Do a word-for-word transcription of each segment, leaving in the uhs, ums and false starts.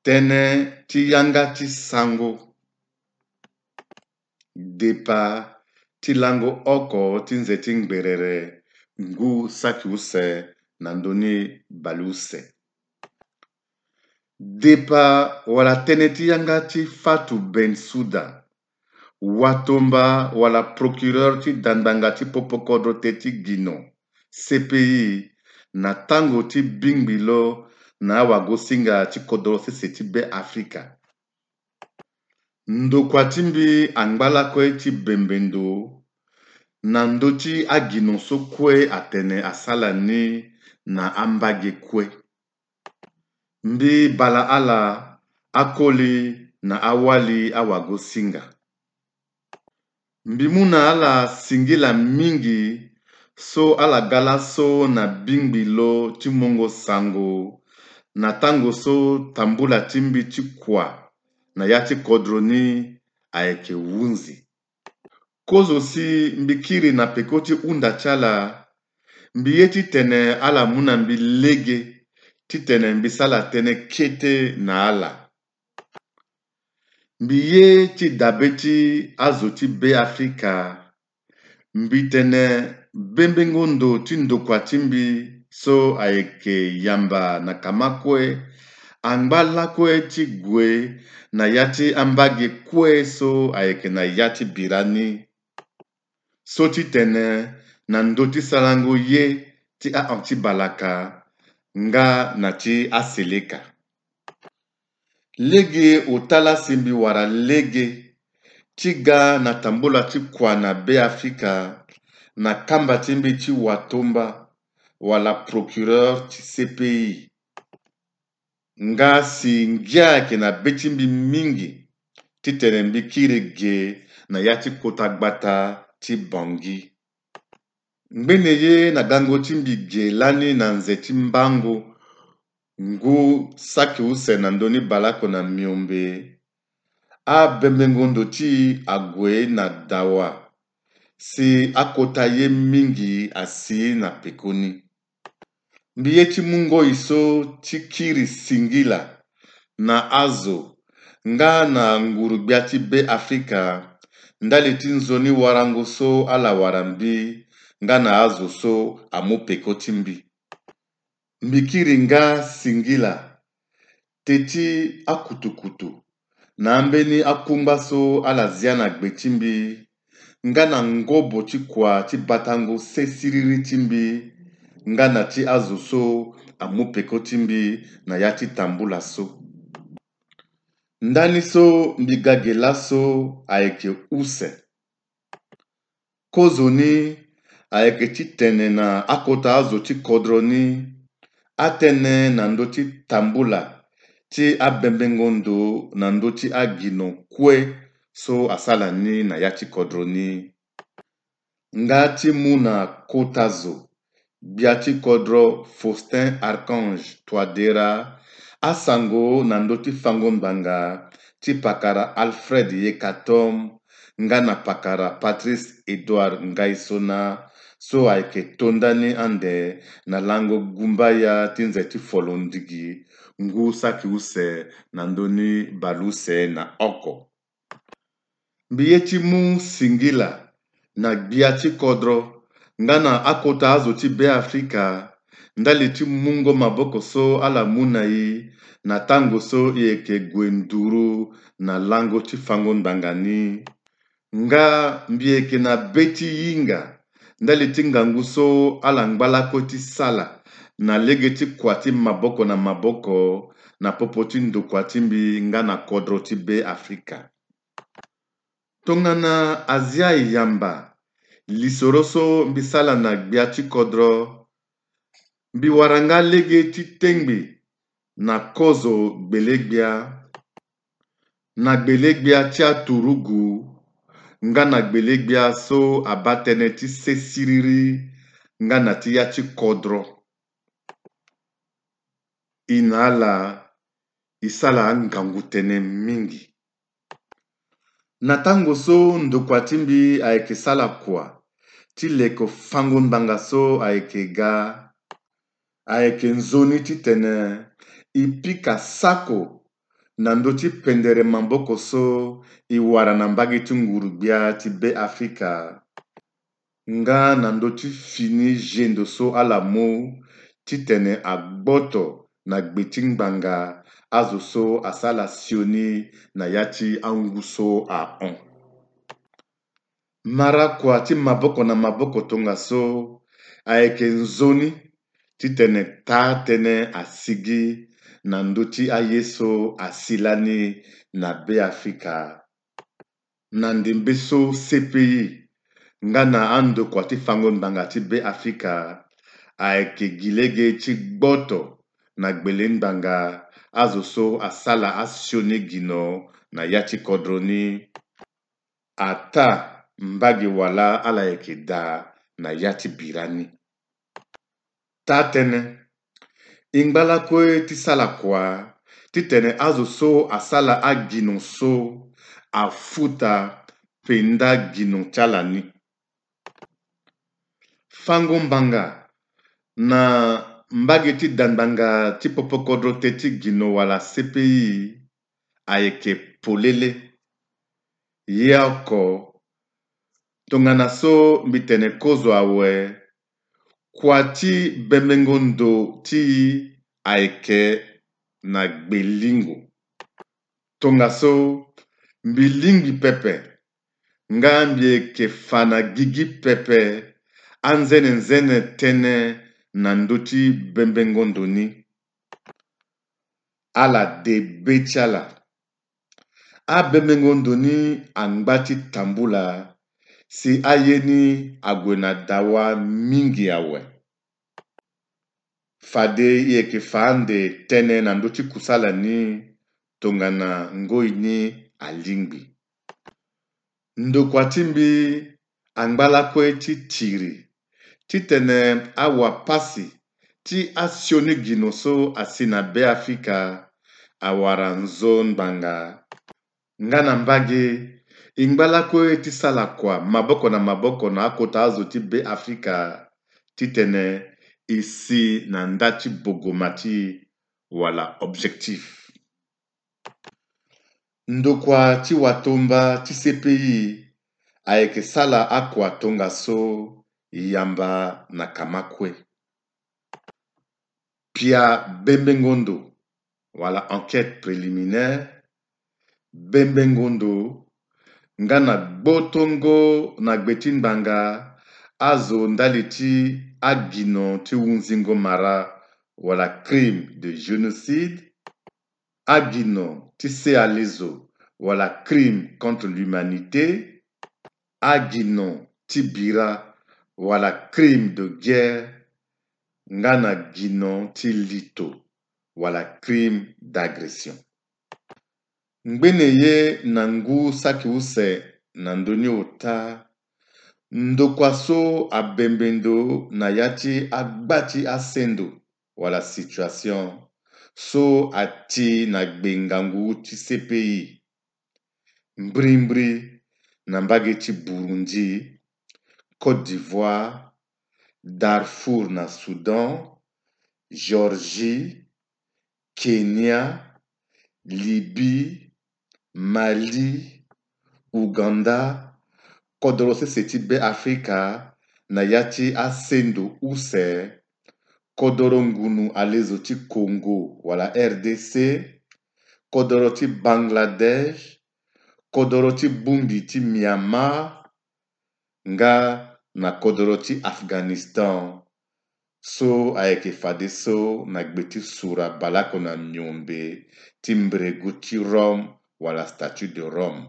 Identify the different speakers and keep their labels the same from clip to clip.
Speaker 1: Tene ti yanga ti sango. Depa ti lango oko ti nze ti ngberere ngu saki use na ndoni bali use. Depa wala tene ti yanga ti Fatou Bensouda, watomba wala procureur ti dandanga ti popokodro te ti Guinea, C P I, na tango ti bingbi lo na awago singa ti kodro sese ti be Afrika. Ndokwa timbi angbala kwe ti bembendo, na ndo ti Agino so kwe atene asala ni na ambage kwe. Mbi bala ala akoli na awali awago singa. Mbimuna ala singila mingi so ala gala so na bingbi lo ti mongo sango na tango so tambula timbi ti kwa na ya ti kodro ni ayeke wunzi. Kozo si mbikiri na peko ti unda chala, mbi ye ti tene ala muna mbi lege ti tene mbi sala tene kete na ala. Mbi ye ti dabe ti azo ti be Afrika, mbi tene bembengondo ti ndokwa timbi so ayeke yamba na kamakwe, angbala kwe ti gue na ya ti ambage kwe so ayeke na ya ti birani. So ti tene na ndo ti salango ye ti ahon ti balaka nga na ti aseleka. Lege otala simbi wara lege ti ga na tambula ti kwa na be Afrika na kamba timbi ti watomba wala procureur ti C P I. Nga si ngia ayeke na be timbi mingi ti tene mbi kiri ge na ya ti kota gbata ti Bangui. Ngbene ye na gango timbi ge lani na nze ti mbango ngu saki use na ndoni balako na miombe, abembengondo ti ague na dawa si akota ye mingi asi na pekoni. Mbi ye ti mungo so ti kiri singila na azo nga na ngurugbia ti be Afrika, ndali ti nzoni warango so ala wara mbi nga na azo so amu peko timbi. Mbi kiri nga singila teti akutukutu na ambeni akungba so ala zia na gbe timbi nga na ngobo ti kwa ti batango se siriri timbi nga na ti azo so amu peko timbi na ya ti tambula so. Ndani so mbi ga ge laso ayeke use. Kozo ni ayeke ti tene na akota azo ti kodro ni atene na ndo ti tambula ti abembengondo na ndo ti Agino kwe so asala ni na ya ti kodro ni. Nga ti mu na kota zo gbia ti kodro Faustin Archange Touadera asango na ndo ti fango ngbanga ti pakara Alfred Yekatom nga na pakara Patrice Edouard Ngaisona so ayeke tondani ande na lango gumbaya ti nze ti folondigi ngu saki use na ndoni bali use na oko. Mbi ye ti mu singila na gbia ti kodro nga na akota azo ti be Afrika, ndali ti mungo maboko so ala mu na ye na tango so e yeke gue nduru na lango ti fango ngbanga ni. Nga mbi yeke na be ti yinga ndali ti ngangu so ala ngbala kwe ti sala na lege ti kwa ti maboko na maboko na popo ti ndokwa timbi nga na kodro ti be Afrika. Tongana azia yamba lisoro so mbi sala na gbia ti kodro, mbi wara nga lege ti tengbe na kozo gbelegbia, na gbelegbia ti aturugu nga na gbelegbia so aba tene ti se siriri nga na ti ya ti kodro. Ina ala i sala ngangu tene mingi. Na tango so ndokwa timbi ayeke sala kwa ti leko fango ngbanga so ayeke ga, ayeke nzoni ti tene i pika sako na ndö ti pendere maboko so e wara na mbage ti nguru gbia ti be Afrika. Nga na ndö ti fini gendo so ala mo ti tene agboto na gbe ti ngbanga azo so asala sioni na ya ti angu so ahon. Mara kwa ti maboko na maboko tonga so ayeke nzoni ti tene ta tënë asigi na ndö ti aye so asilani na be Afrika. Na ndembe so C P I nga na andokua ti fango ngbanga ti be Afrika ayeke gi lege ti gboto na gbele ngbanga azo so asala asioni gi no na ya ti kodro ni ata mbage wala ala yeke da na ya ti bira ni. Ta tënë e ngbalakue ti sala kua ti tene azo so asala agi no so afuta penda gi no ti ala ni. Fango mbanga na mbage ti da ngbanga ti popo kodro te ti gi no wala C P I ayeke polele ye oko tongana so mbi tene kozo awe kua ti bemengondo ti ayeke na gbelingo. Tonga so mbi lingbi pepe nga mbi yeke fa na gigi pepe anzene nzene tënë na ndö ti bemengondo ni ala de be ti ala. Abemengondo ni angba ti tambula si aye ni ague na dawa mingi awe. Fade e yeke fa ande tënë na ndö ti kusala ni tongana ngoi ni alingbi. Ndokua ti mbi angbalakue ti tiri ti tene awapasi ti asioni gi no so asi na be Afrika awara nzon ngbanga. Nga na mbage e ngbalakue ti sala kua maboko na maboko na akota azo ti be Afrika ti tene e si na nda ti bogoma ti wala objectif. Ndokua ti watomba ti C P I ayeke sala akua tonga so yamba na kamakue. Pia bemengondo wala enquête préliminaire bemengondo nga na gbotongo na gbe ti ngbanga azo ndali ti agi no ti wunzingo mara wala crime de génocide, agi no ti se ali zo wala crime contre l'humanité, agi no ti bira wala crime de guerre, nga na gi no ti lito wala crime d'agression. Ngbene ye na ngu saki use na ndöni ota ndokua so abembendo na ya ti agba ti asendo wala situation so ati na gbe ngangu ti C P I mbri-mbri na mbage ti Burundi, Côte d'Ivoire, Darfour na Soudan, Georgie, Kenya, Libye, Mali, Uganda, kodro sese ti be Afrika na ya ti asendo use kodro ngunu alezo ti Congo wala R D C, kodro ti Bangladesh, kodro ti bungi ti Myanmar, nga na kodro ti Afghanistan so ayeke fade so na gbe ti sura balako na miombe ti mbregu ti Rome wala statue de Rome.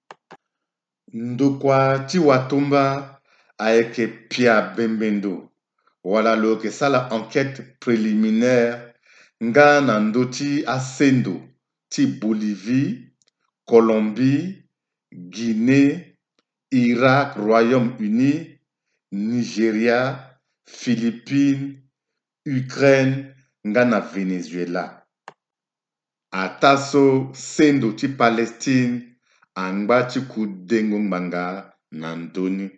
Speaker 1: Ndokua ti watomba ayeke pia bembendo wala lo yeke sala enquête préliminaire nga na ndö ti asendo ti Bolivie, Colombie, Guinée, Irak, Royaume-Uni, Nigeria, Philippines, Ukraine, nga na Venezuela. Ata so sendo ti Palestine angba ti kudengo ngbanga na ndöni.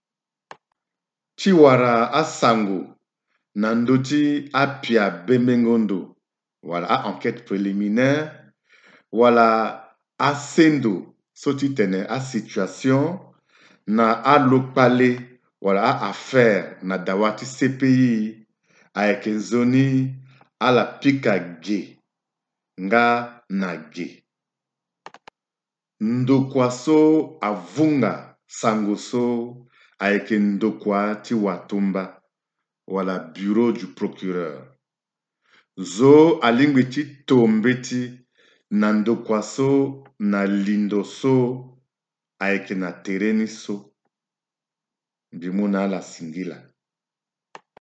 Speaker 1: Ti wara asango na ndö ti apia bemengondo wala a enquête préliminaire wala asendo so ti tene a situation na alokpale wala a affaire na dawa ti C P I ayeke nzoni ala pika ge nga na ge. Ndokwa so avunga sango so ayeke ndokwa ti watomba wala bureau du procureur. Zo alingbi ti tombe ti na ndokwa so na lindo so ayeke na tere ni so mbi mû na ala singila.